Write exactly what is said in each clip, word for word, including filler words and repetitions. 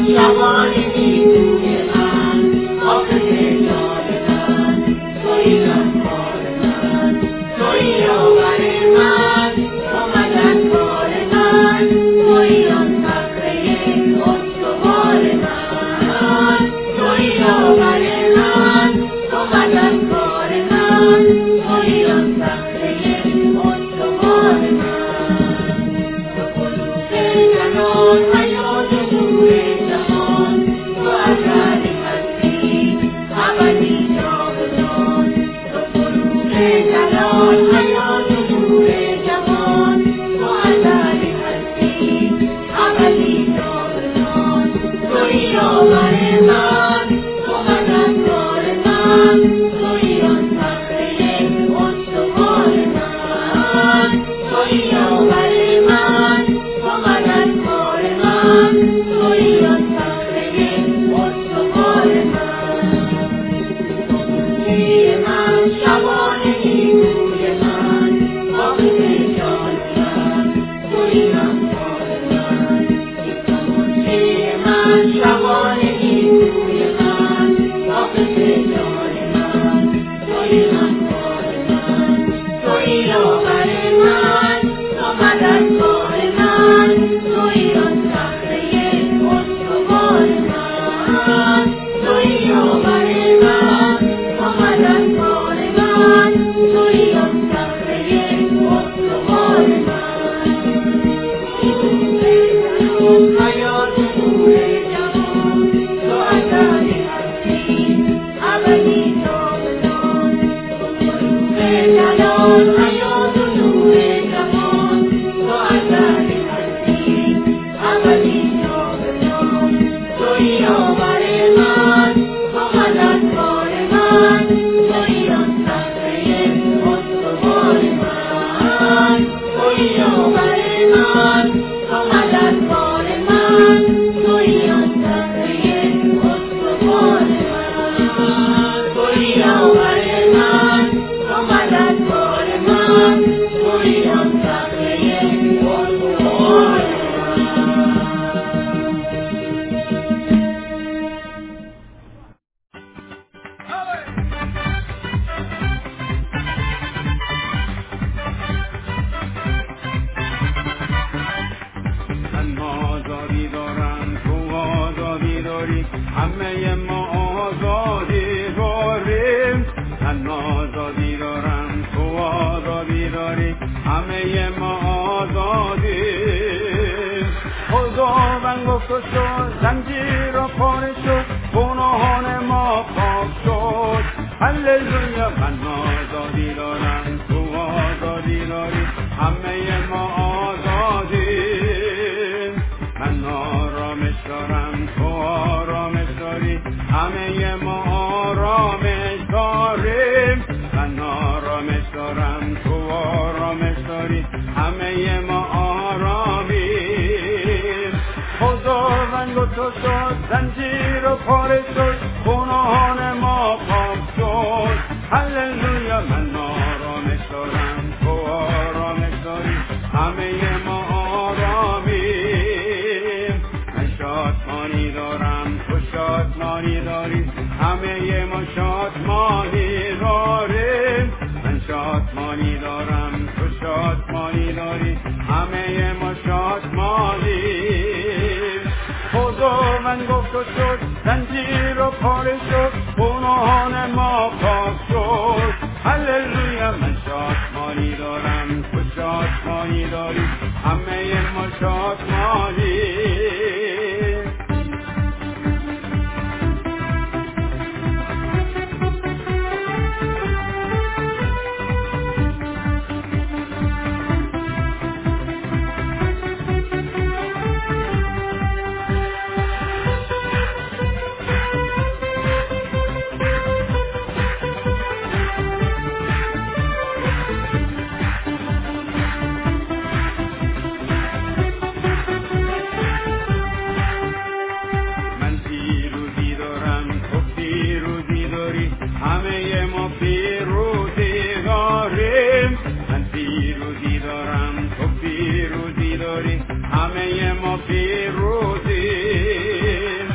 همه ما پیروزیم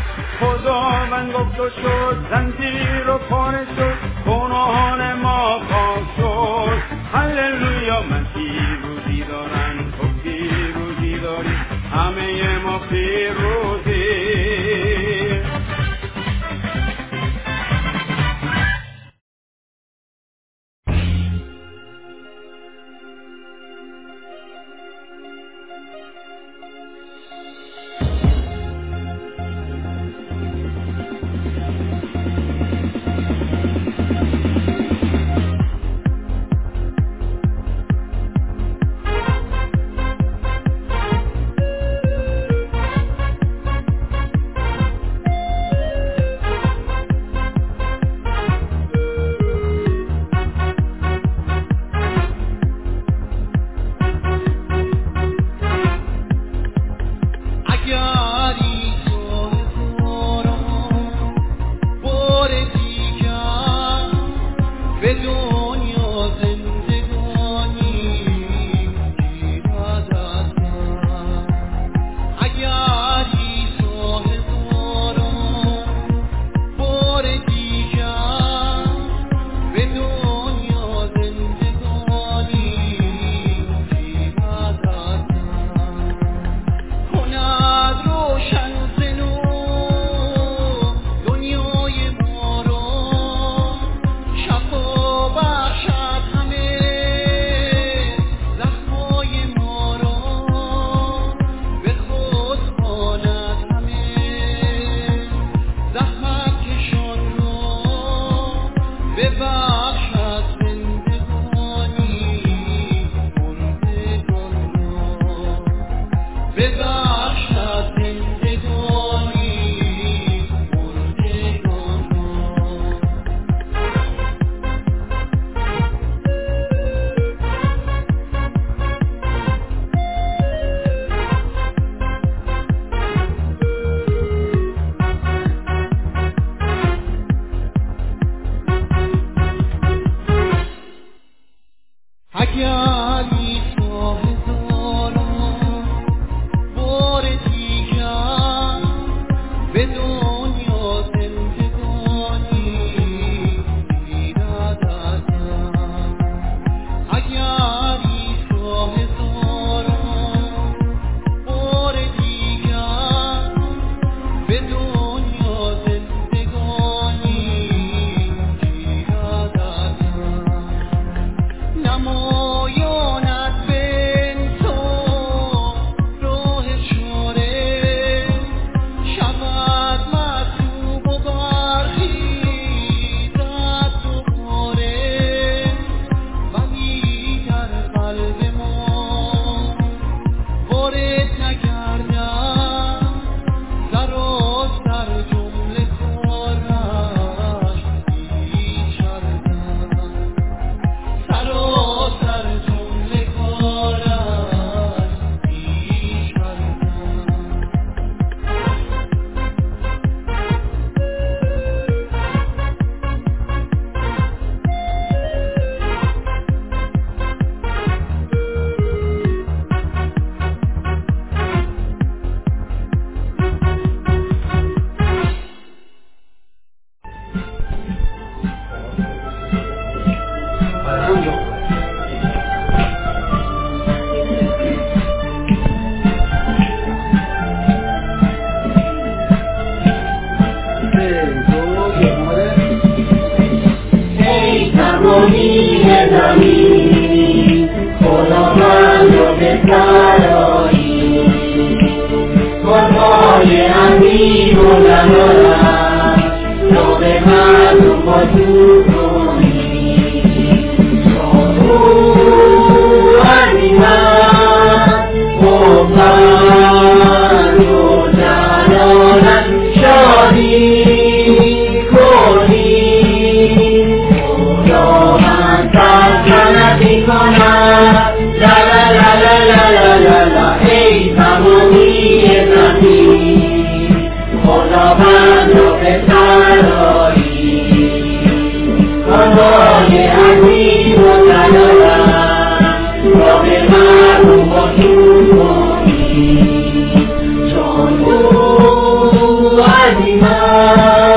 من گفت و شد، زنجیر و پاره شد، گناهان ما پاک شد. هللویا، من پیروزی دارم، تو پیروزی داری، همه ما پیروزی. Adima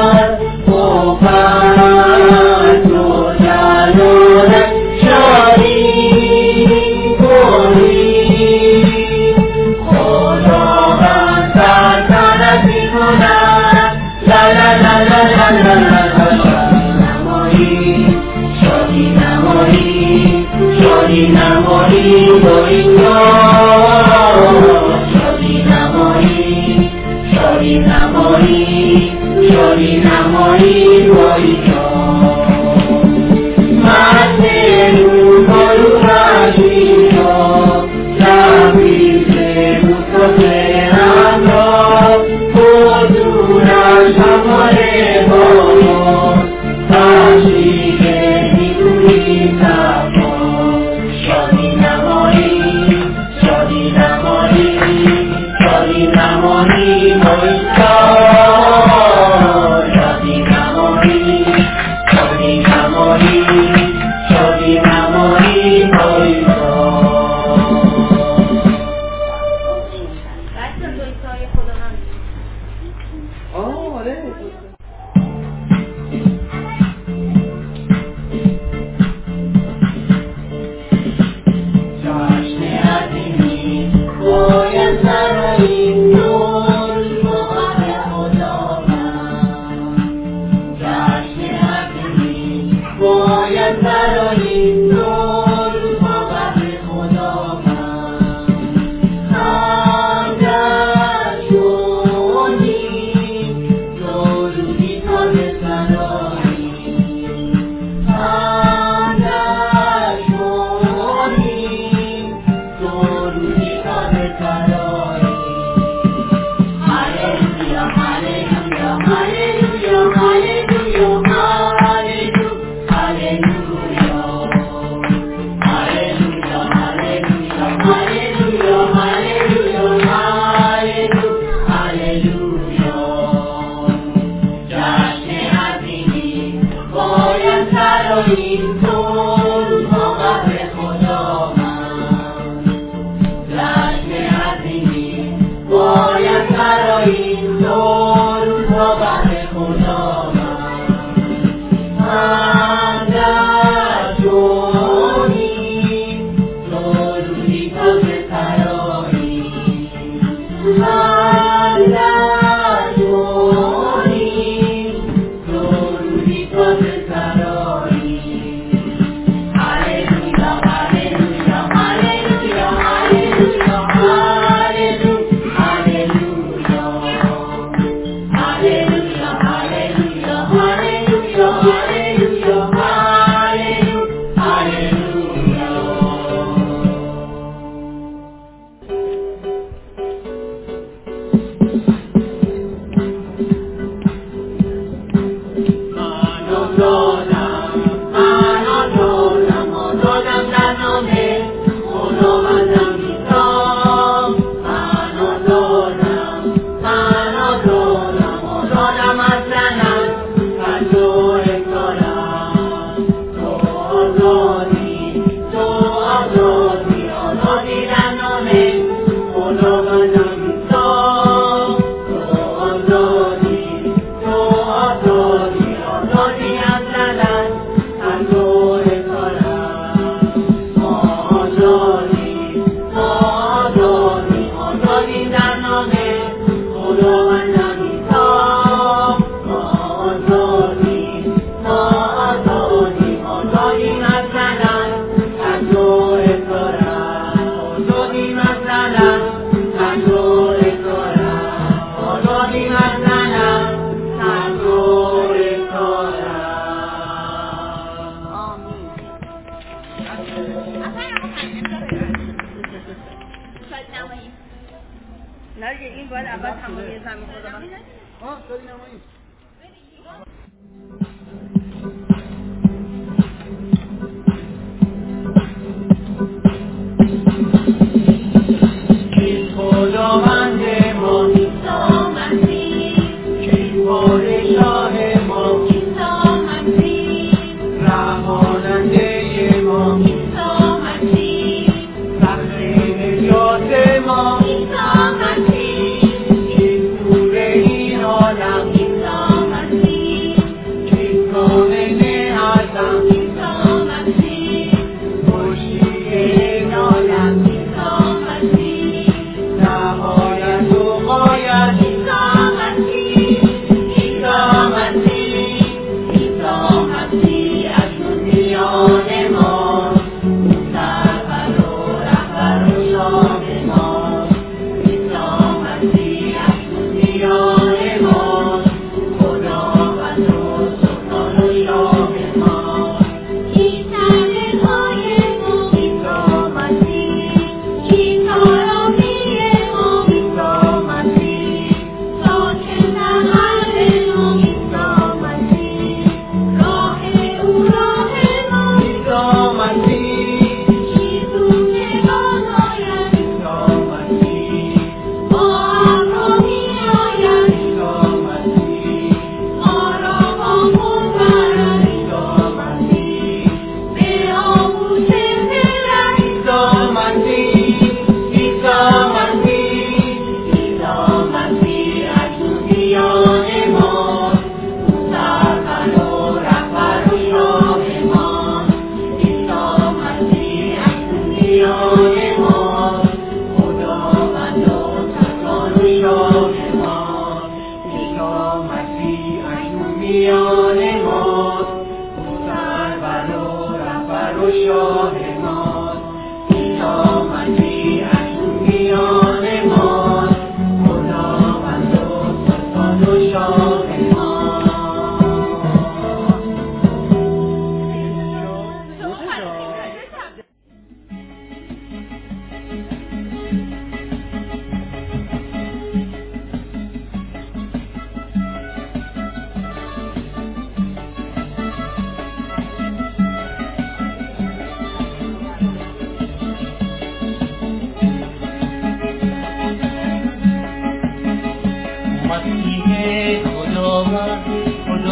ما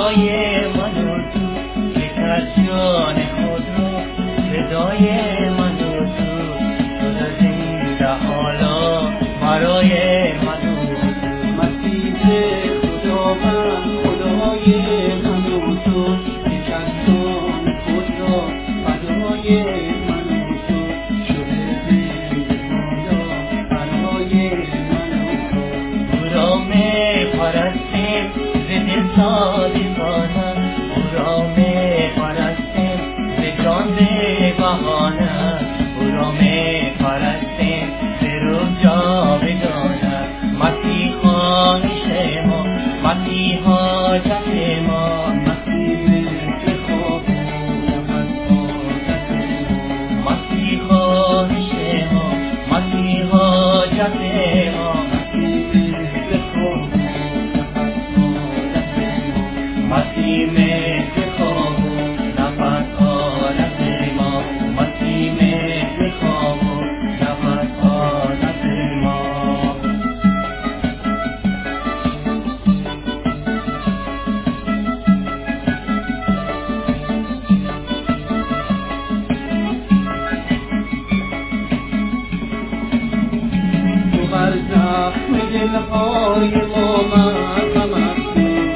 فدای من و تو یک از جان خود را فدای من و تو شد زنده حالا برای من و تو مسیح خداوند خدای من و تو یک از جان خود را فدای من و تو شده زنده حالا برای من و تو او را می‌پرستیم ز دل صادقانه او را می‌پرستیم ز جان بهانه او را می‌پرستیم ز روح جاودانه مسیح خواهش ما مسیح حاجت ما مسیح انتخاب و نفس حاجت ما مسیح خواهش ما مسیح حاجت ما مسیح انتخاب و نفس حاجت ما مسیح انتخاب و نفس حالت ما مسیح انتخاب و نفس حالت ما تو بر زخم دلهای ما مرحمت کن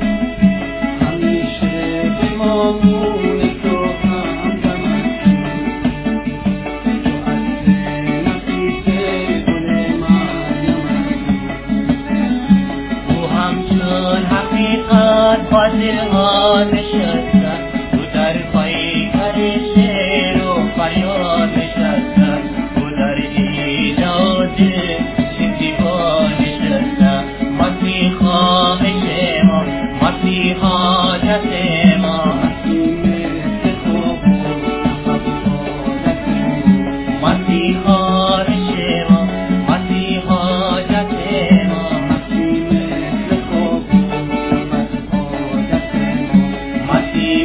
همیشه به مامون تو همدمت کن تو اصل نفیس گل مریمت او همچون حقیقت حاضر ها نشسته او در پیکر شعر و فریاد نشسته او در ایجاد زیبا نشسته مسیح خواهش ما مسیح حاجت ما مسیح انتخاب و نفس حاجت ما مسیح خواهش ما مسیح حاجت ما مسیح انتخاب و نفس حاجت ما مسیح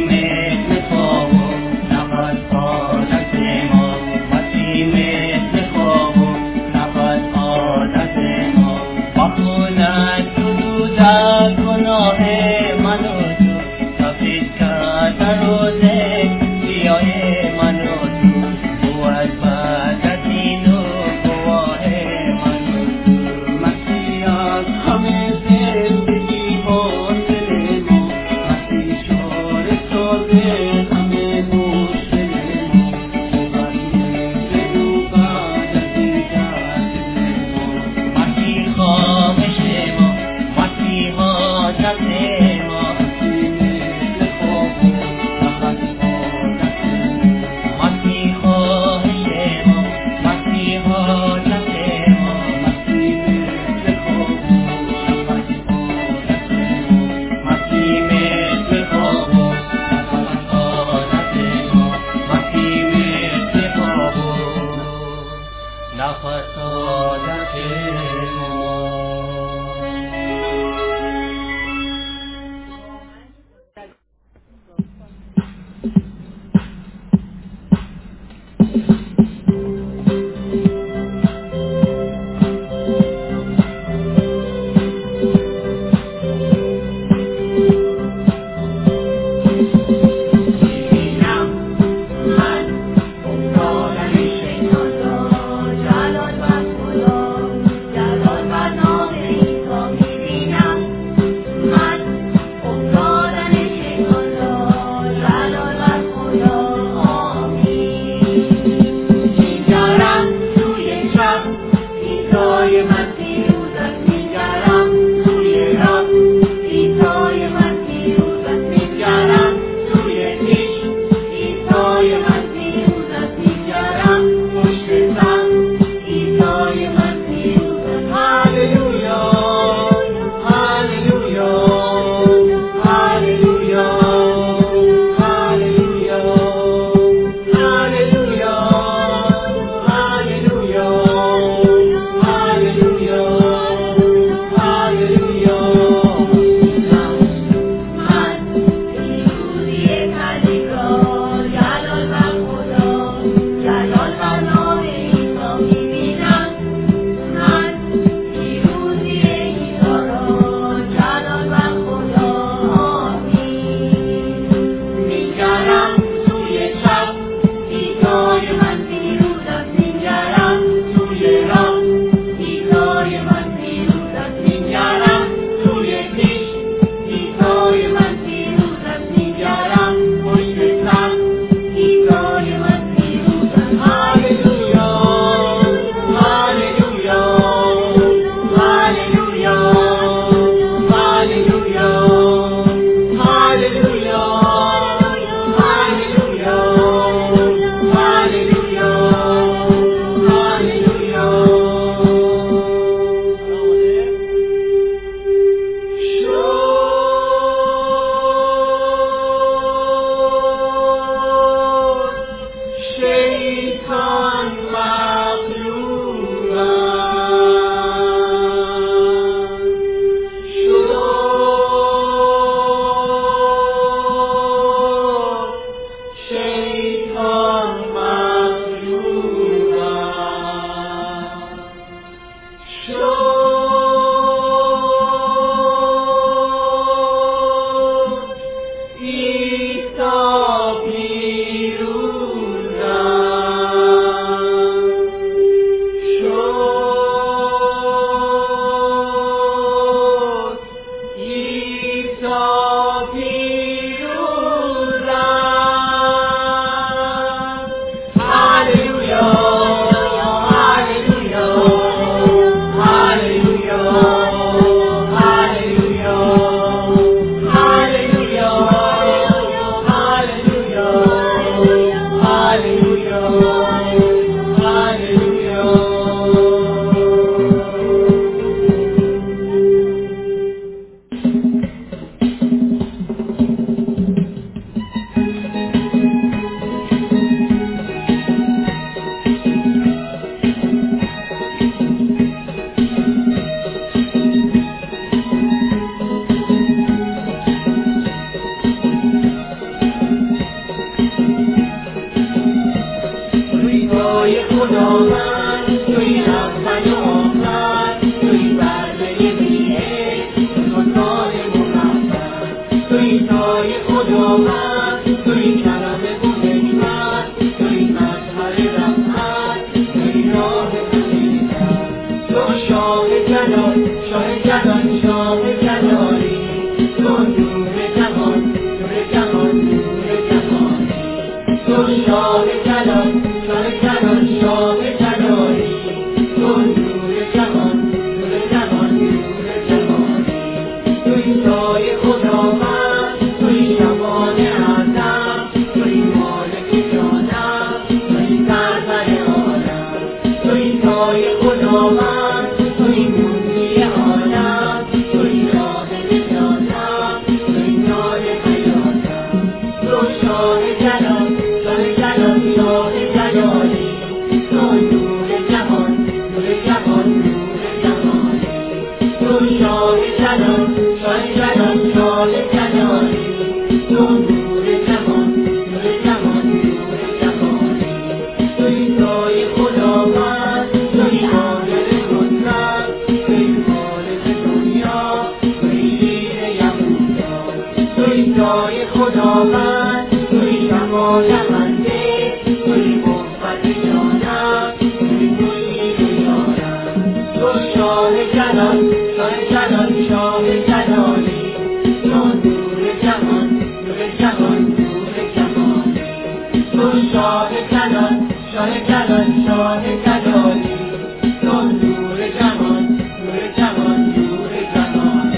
خداوند، توی کلمه و حکمت، توی مظهر رحمت، توی راه حقیقت. تو شاه جلال، شاه جلال، شاه جلالی، تو نور جهان، نور جهان، نور جهانی. تو شاه جلال، شاه جلال، شاه جلالی، تو نور جهان، نور جهان، نور جهانی. توی سایه خداوند، توی شبان اعظم، توی مالک جانم، توی سرور عالم. توی سایه خداوند، توی منجی عالم، توی راه نجاتم، توی نار حیاتم. تو شاه جلال، شاه جلال، شاه جلالی، تو نور جهان، نور جهان، نور جهانی. تو شاه جلال، شاه جلال، شاه جلالی، تو نور جهان، نور جهان، نور جهانی. توی سایه خداوند، توی عالم قدرت، توی خالق دنیا، توی شیر یهودا. توی سایه خداوند، توی شفا دهنده، توی قوت جانم، توی مشیر یارم. تو شاه جلال، شاه جلال، شاه جلالی، تو نور جهان، نور جهان، نور جهانی. تو شاه جلال، شاه جلال، شاه جلالی، تو نور جهان، نور جهان، نور جهانی.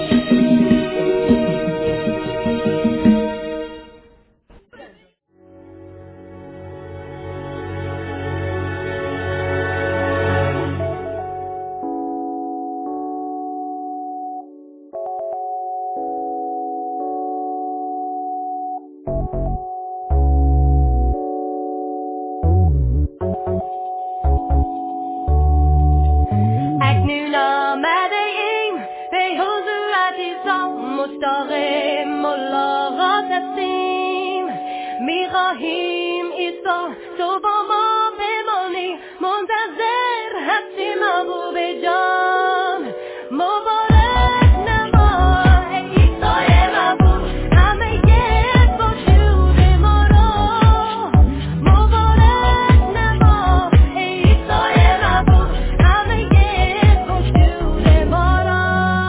اکنون آمده ایم به حضورت عیسی، مشتاق ملاقات هستیم. میخواهیم عیسی تو با ما بمانی، منتظر هستیم محبوب جان. مبارک نما ای عیسی محبوب، همه وجود ما را. مبارک نما ای عیسی محبوب، همه وجود ما را.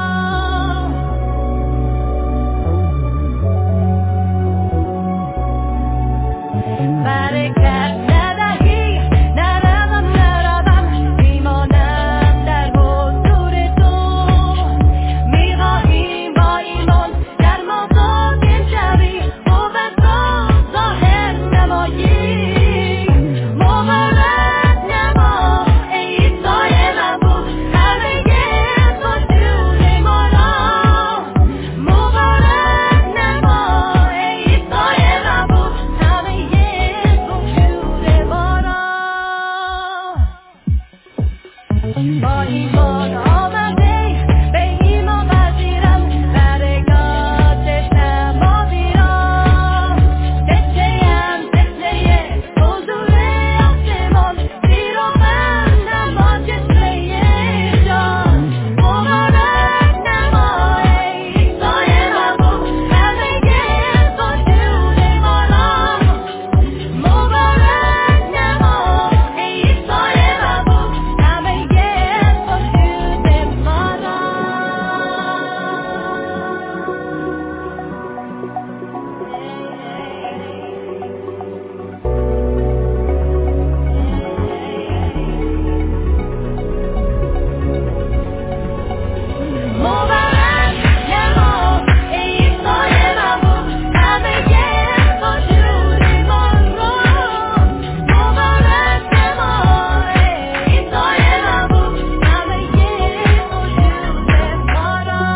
برکت ندهی، نروم نروم، میمانم در حضور تو. میخواهیم با ایمان در ما ساکن شوی، قوت را ظاهر نمایی. مبارک نما ای عیسی محبوب، همه وجود ما را. مبارک نما ای عیسی محبوب، همه وجود ما را. با ایمان آمده به ایمان پذیرم، برکات سماوی را. تشنه‌ام تشنه حضور آسمان، زیرا من با چشمه جان. مبارک نما ای عیسی محبوب، همه وجود ما را. مبارک نما ای عیسی محبوب، همه وجود ما را. مبارک نما ای عیسی محبوب، همه وجود ما را. مبارک نما ای عیسی محبوب، همه وجود ما را.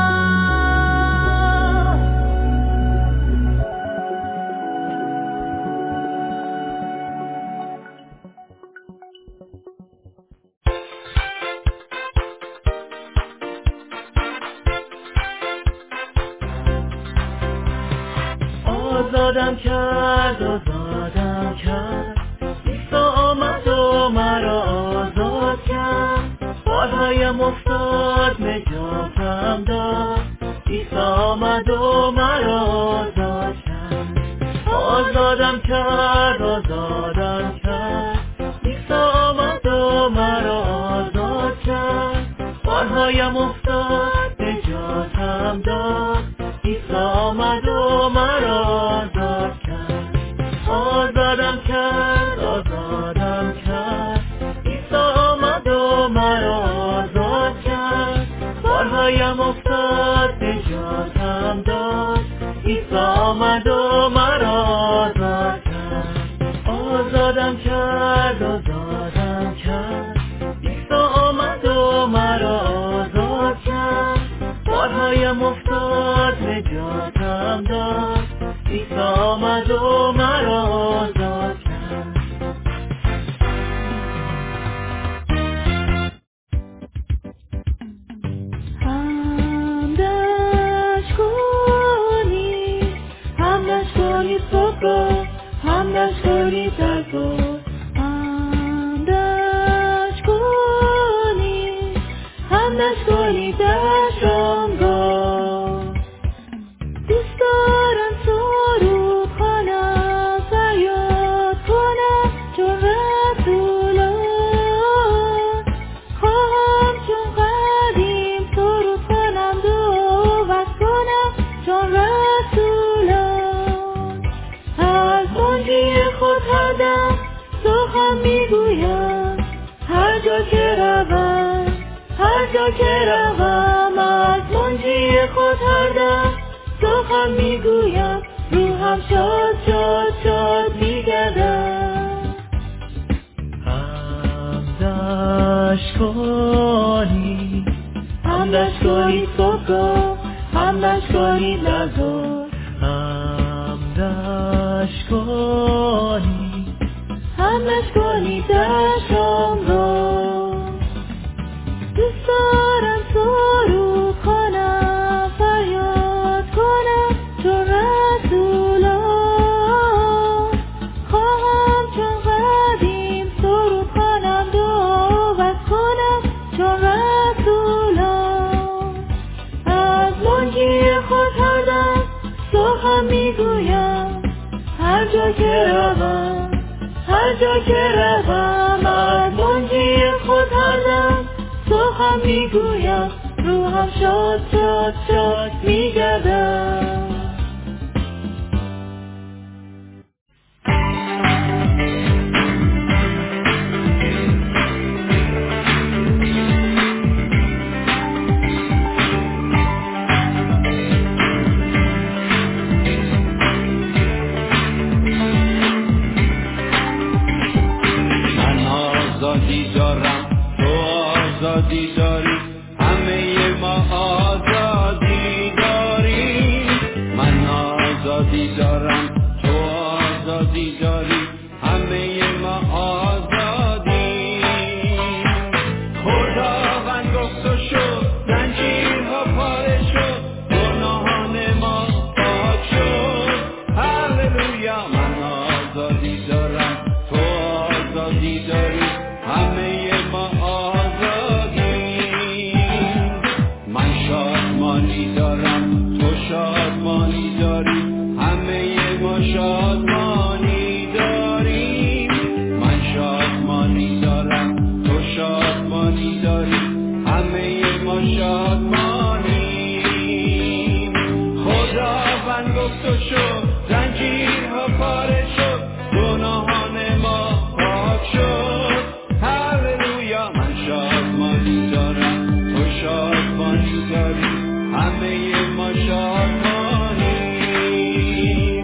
آزادم کرد، آزادم کرد، عیسی آمد و مرا آزاد کرد. بارهایم افتاد، نجاتم داد، عیسی آمد و مرا آزاد کرد. آزادم کرد آزادم کرد عیسی آمد و مرا آزاد کرد بارهایم افتاد نجاتم داد عیسی آمد و مرا آزاد کرد آزادم کرد آزادم کرد عیسی آمد و مرا آزاد کرد بارهایم افتاد نجاتم داد عیسی آمد و مرا آزاد کرد آزادم کرد آزادم کرد عیسی آمد و مرا آزاد کرد بارهایم افتاد نجاتم داد عیسی آمد و مرا آزاد کرد همدش کنی همدش کنی صبح را همدش کنی درد را همدش کنی همدش کنی در شامگاه دوست دارم سرود خوانم فریاد کنم چون رسولا خواهم چون قدیم سرود خوانم دعوت کنم چون رسولا از منجی خود هر دم سخن میگویم هر جا که روم هر جا که روم از منجی خود هر دم سخن میگویم روحم شاد شاد شاد میگردم همدش کنی همدش کنی صبح همدش کنی لحظات همدش کنی همدش کنی در شام را دوست دارم سرود خوانم فریاد کنم چون رسولا خواهم چون قدیم سرود خوانم دعوت کنم چون رسولا از منجی خود هر دم سخن میگویم هر جا که روم هر جا که روم از منجی خود هر دم سخن میگویم روحم شاد شاد شاد میگردم من آزادی دارم تو آزادی داری همه ما آزادی داریم من آزادی دارم تو آزادی داری همه ما آزادی خداوند گفت و شد زنجیرها پاره شد گناهان ما پاک شد هللویا من آزادی دارم تو آزادی داری همه ما آزادیم من شادمانی دارم تو شادمانی داری همه ما شادمانی داریم من شادمانی دارم تو شادمانی داری همه ما شادمانیم خداوند گفت و شد زنجیرها پاره شد گناهان ما پاک شد هللویا من شادمانی دارم تو شادمانی داری همه ما شادمانیم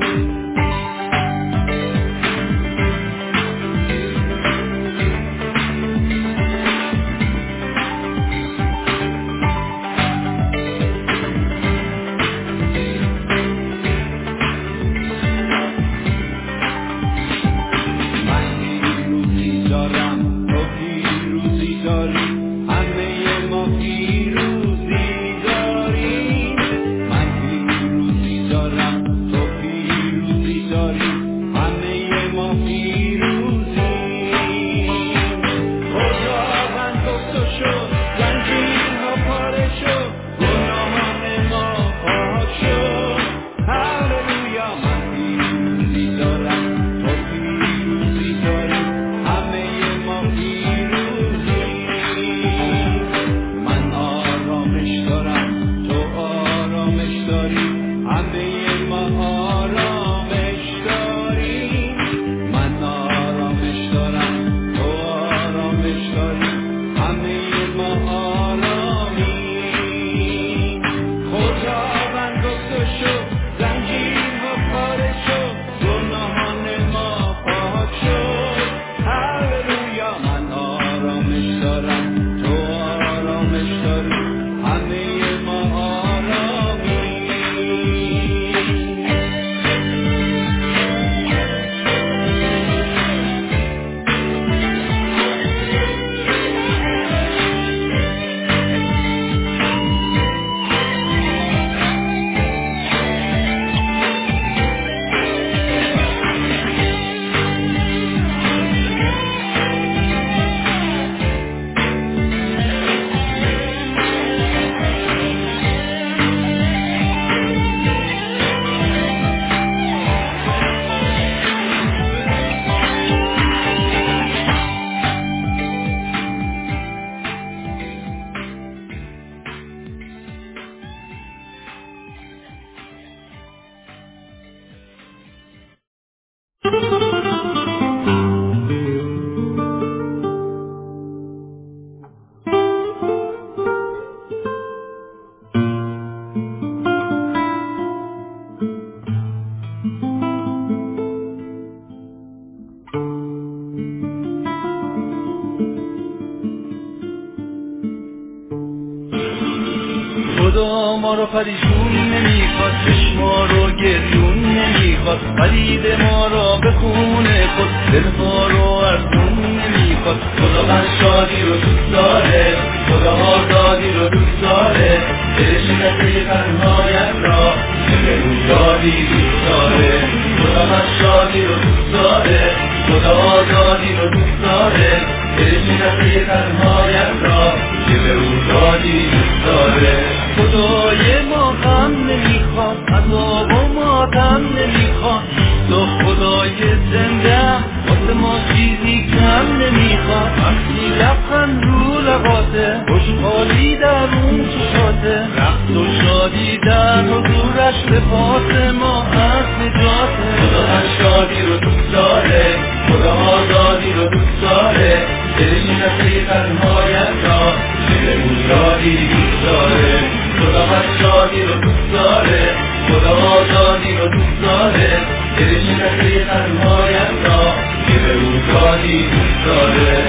خدا ما رو پریشون نمیخواد، چشما رو گریون نمیخواد، خرید ما را به خونه خود، دل ما رو ارزون نمیخواد. خدا من شادی رو دوست داره، خدا آزادی رو دوست داره، دلش نسه تنهایت را که به روزادی دوست داره. خدا من شادی رو دوست داره، خدا آزادی رو دوست داره، دلش نسه تنهایت را که به روزادی دوست داره. خدای ما غم نمیخواد، عذاب و ماتم نمیخواد، تو خدای زنده واسه ما چیزی کم نمیخواد. وقتی لبخند رو لباته، خوشحالی در اون چشاته، رقص و شادی در حضورش لباس ما از نجاته. خدا من شادی رو دوست داره، خدا آزادی رو دوست داره، دلش نسه تنهایت را که به روزادی دوست داره. خدا من شادی رو دوست داره، خدا آزادی رو دوست داره، دلش نسه تنهایت را که به روزادی دوست داره.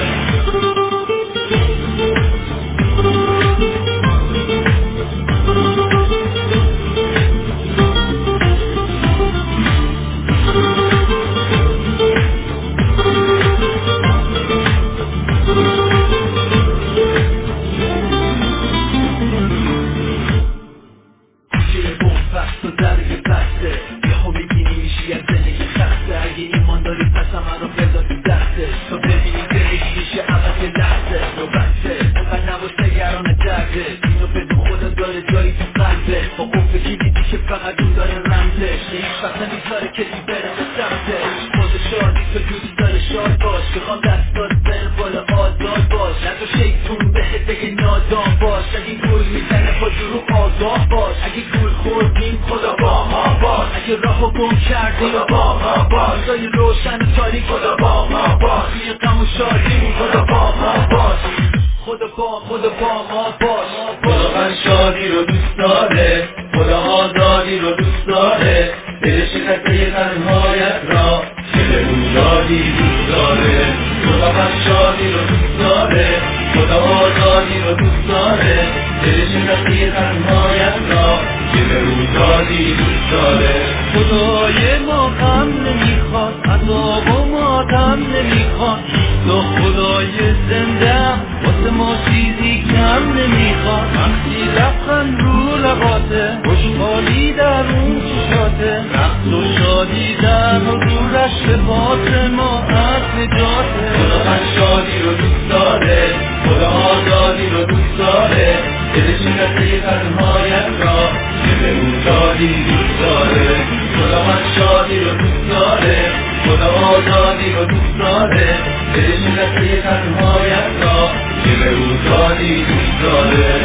خدای ما غم نمیخواد، عذاب و ماتم نمیخواد، تو خدای زنده واسه ما چیزی کم نمیخواد. وقتی لبخند رو لباته، خوشحالی در اون چشاته، رقص و شادی در حضورش لباس ما از نجاته. خدا من شادی رو دوست داره، خدا آزادی رو دوست داره، دلش نسه تنهایت را که به روزادی دوست داره. خدا من شادی رو دوست داره، خدا آزادی رو دوست داره، دلش نسه تنهایت را که به روزادی دوست داره.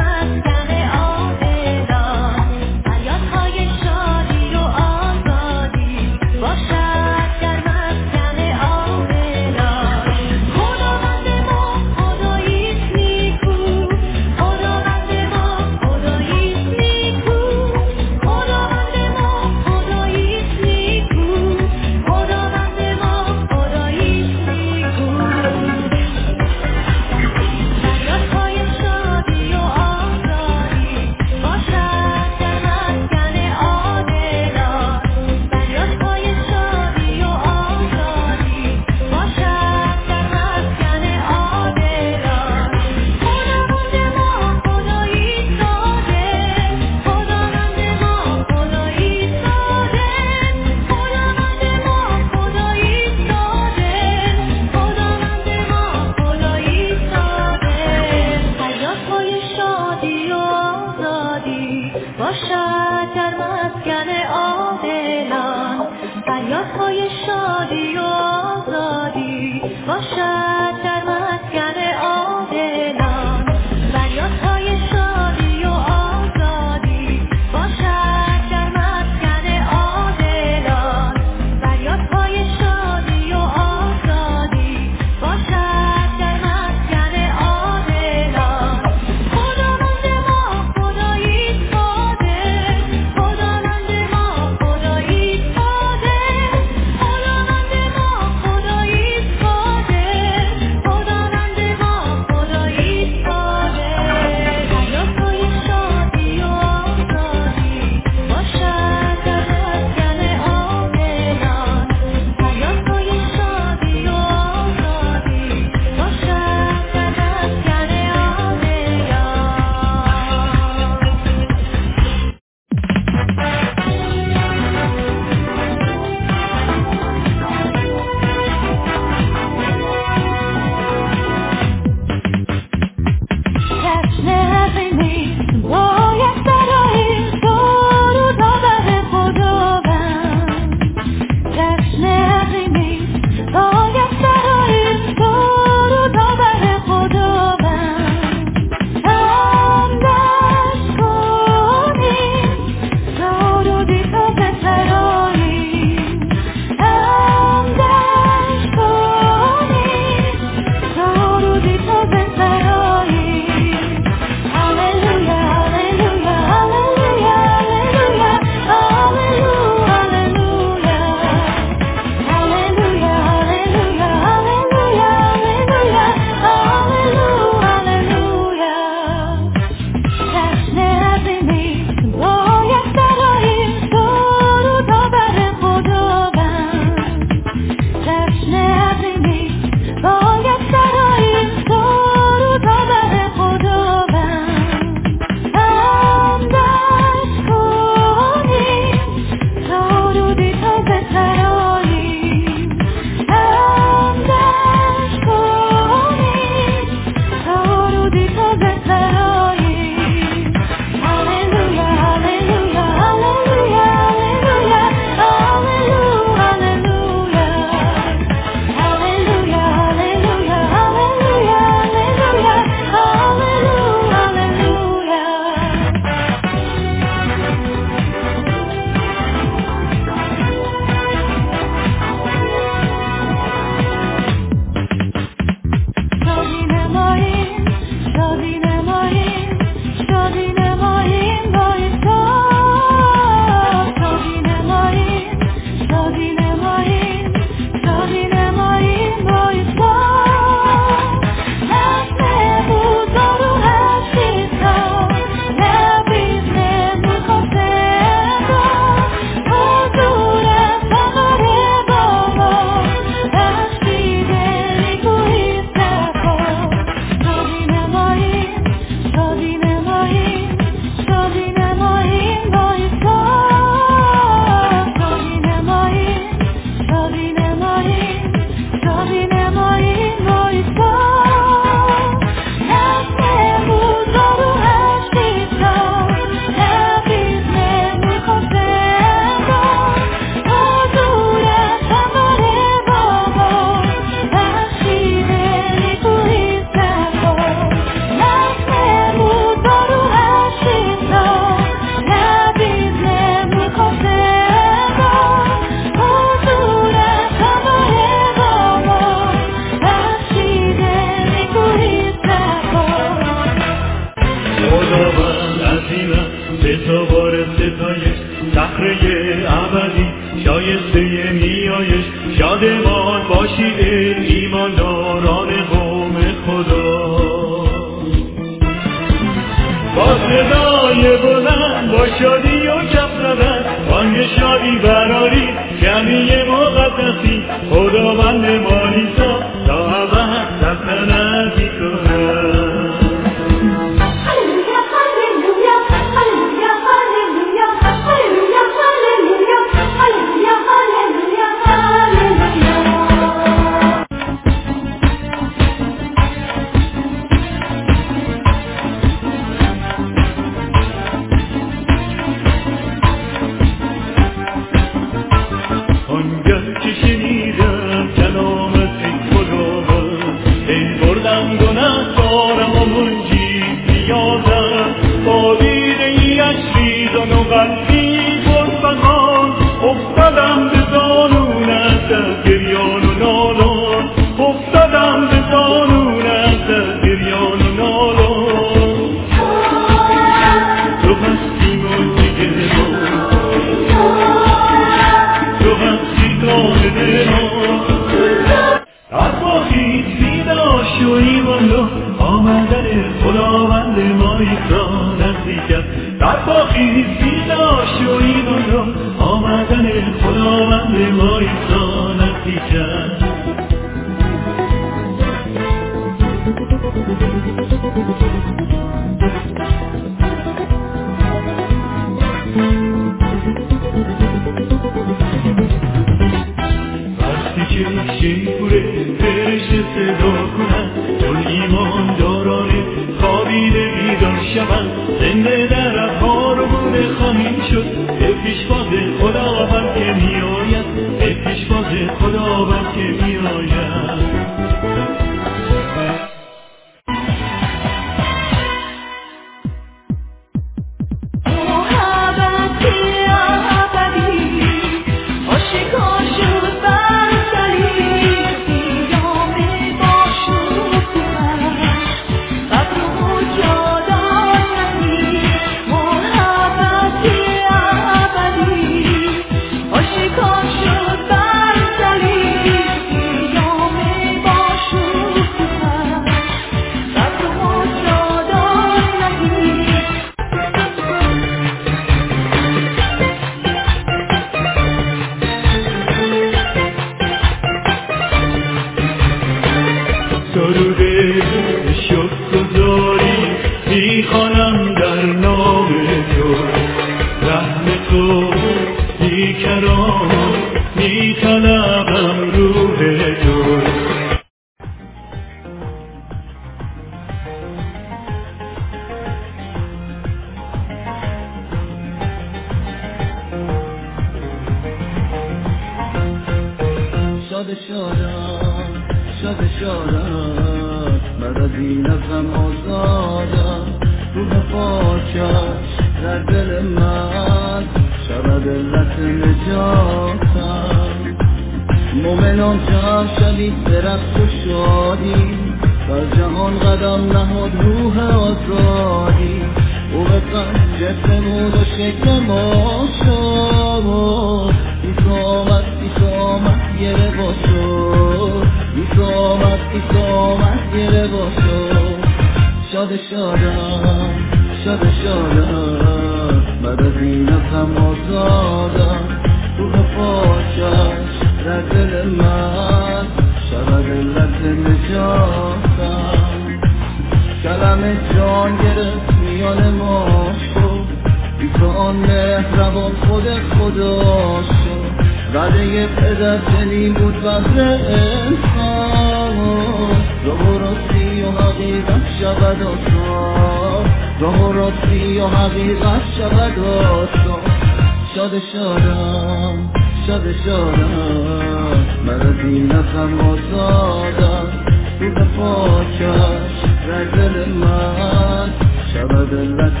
وعده پدر چنین بود بهر انسان راه و راستی و حقیقت شود آسان راه و راستی و حقیقت شود آسان شاد شادم شاد شادم من از این نفهم آزادم تو به پاکش در دل من شود علت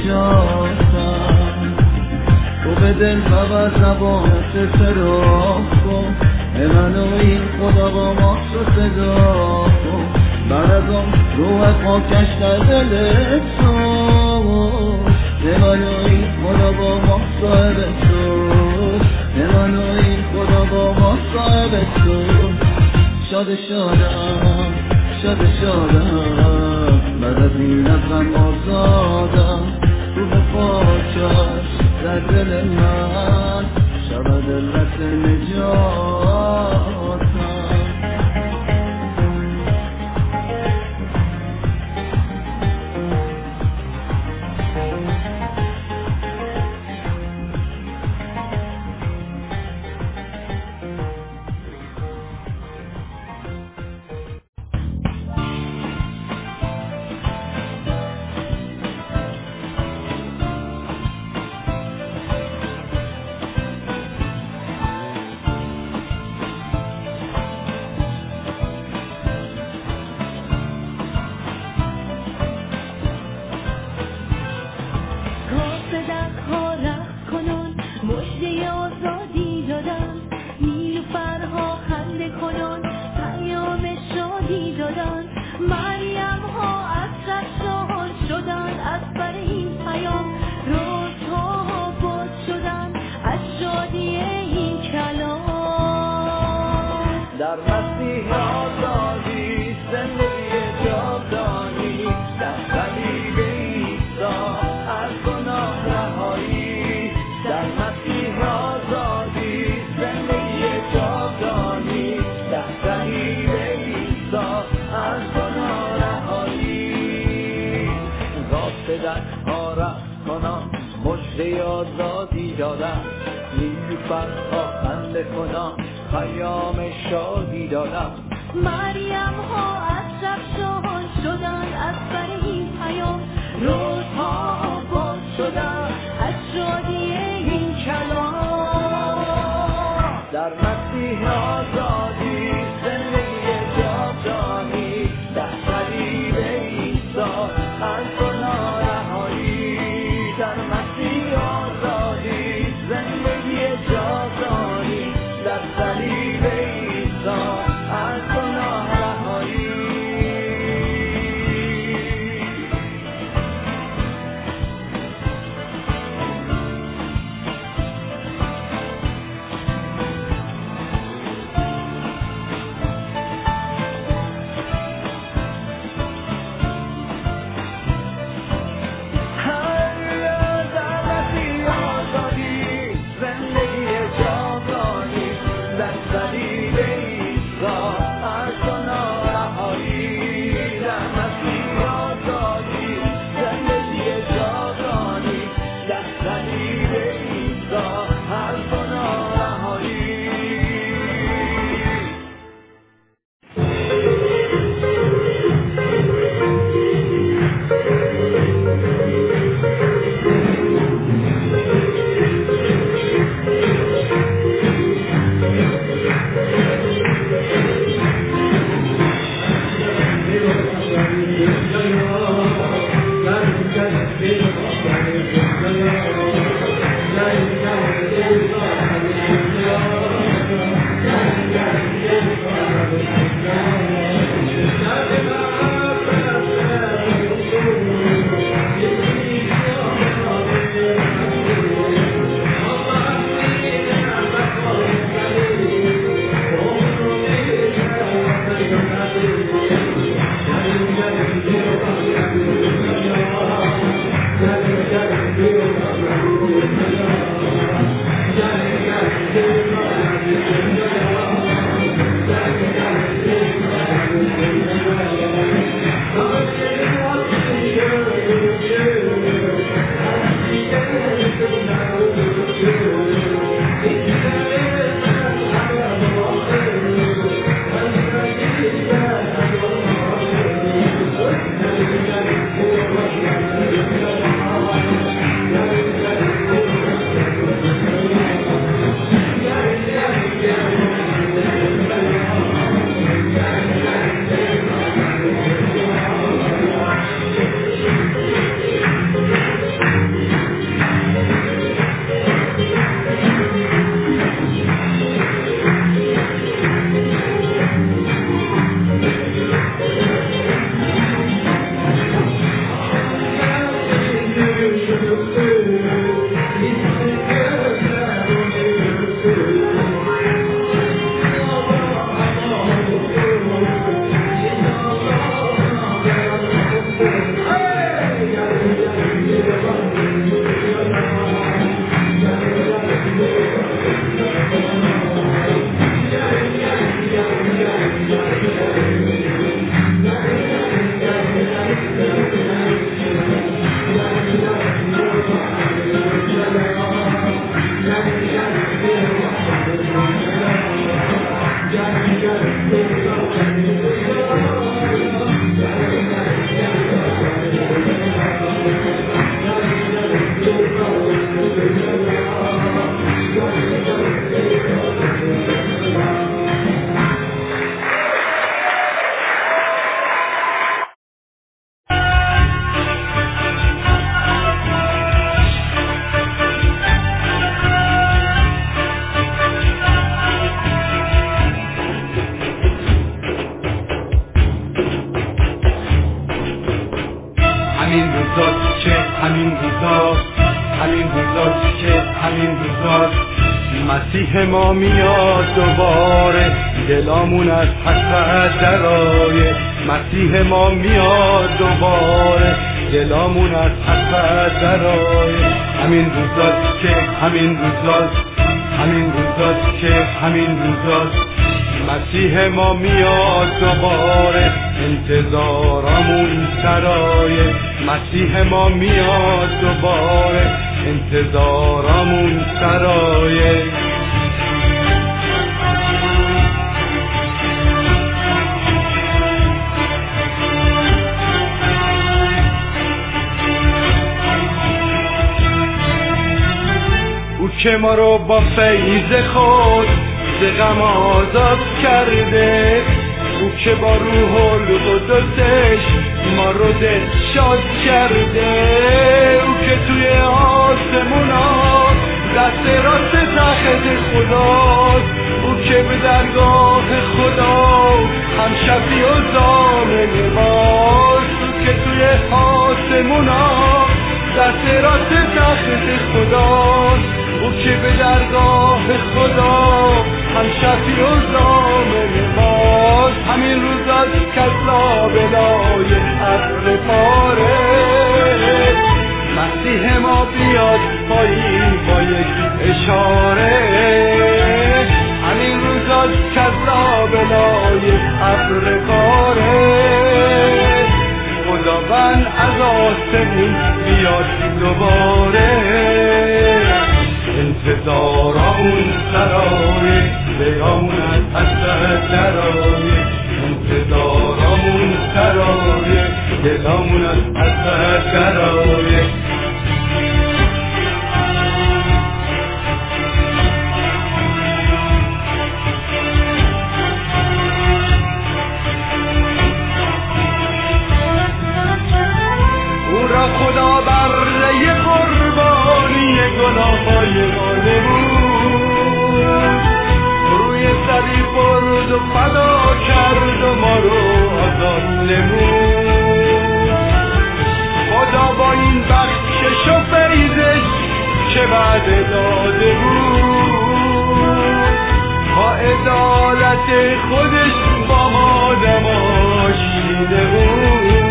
نجاتم تو به دل ببر زبانت سراغ کن منو این خدا با ما تو صدا کن بعد از اون روح پاکش در دل تو منو این خدا با ما صاحب تو منو این خدا با ما صاحب تو شاد شادم شاد شادم بعد از این نفهم آزادم تو به پاکش در دل من شود علت نجاتم در مسیح آزادی زندگی جاودانی در صلیب عیسی از گناه رهایی در مسیح آزادی زندگی جاودانی در صلیب عیسی از گناه رهایی راست درها رفت کنم مژده آزادی دادم نیلوفرها خنده کنم پیام شادی دادم مریم ها از شب شاد شدن از بر این پیام روزها باز شدن از شادی این کلام در مسیح آزادی زندگی جاودانی در صلیب عیسی از گناه رهایی در مسیح آزادی زندگی جاودانی در صلیب عیسی از گناه رهایی مسیح ما میاد دوباره، دلامون از حسرت درایه. مسیح ما میاد دوباره، دلامون از حسرت درایه. همین روزاست که همین روزاست، همین روزاست که همین روزاست. مسیح ما میاد دوباره، انتظارمون سرایه. مسیح ما میاد دوباره، انتظارمون سرایه. او که ما رو با فیض خود ز غم آزاد کرده، او که با روح القدسش ما رو دل شاد کرده، او که توی آسمونا دست راست تخت خداست، او که به درگاه خدا هم شفیع و ضامن ماست، او که توی آسمونا دست راست تخت خداست، او که به درگاه خدا هم شفیع و ضامن ماست. همین روزاست که از لابلای ابر پاره مسیح ما بیاد پایین با یک اشاره. همین روزاست که از لابلای ابر پاره خداوند از آسمون بیاد دوباره. انتظارمون سرایه، دلامون از حسرت درایه. انتظارمون سرایه، دلامون از حسرت درایه. او را خدا بره قربانی گناه‌های ما نمود، روی صلیب برد و فدا کرد و ما رو آزاد نمود. خدا با این بخشش و فیضش که وعده داده بود، با عدالت خودش با ما دماشیده بود.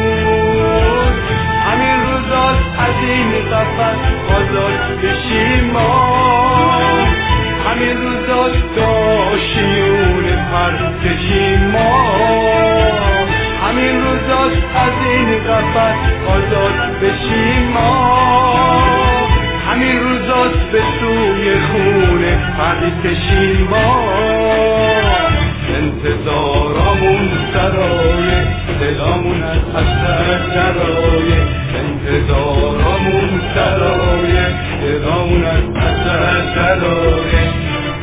همین روزاست از این قفس آزاد بشیم ما، همین روزاست داشیون پر کشیم ما، همین روزاست از این قفس آزاد بشیم ما، همین روزاست به سوی خونه پر کشیم ما. انتظارمون سرایه، دلامون از حسرت درایه. انتظارمون سرایه، دلامون از حسرت درایه.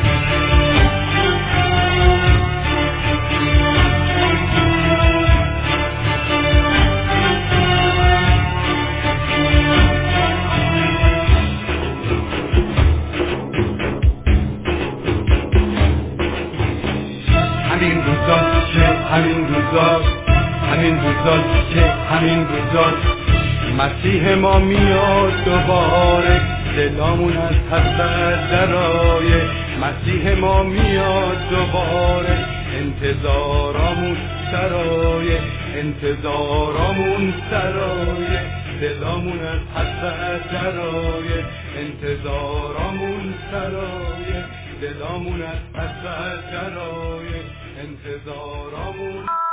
همین روزاست که همین روزاست، همین روزاست که همین روزاست. مسیح ما میاد دوباره، دلامون از حسرت درایه. مسیح ما میاد دوباره، انتظارمون سرایه. انتظارمون سرایه، دلامون از حسرت درایه. انتظارمون سرایه، دلامون از حسرت درایه. انتظارمون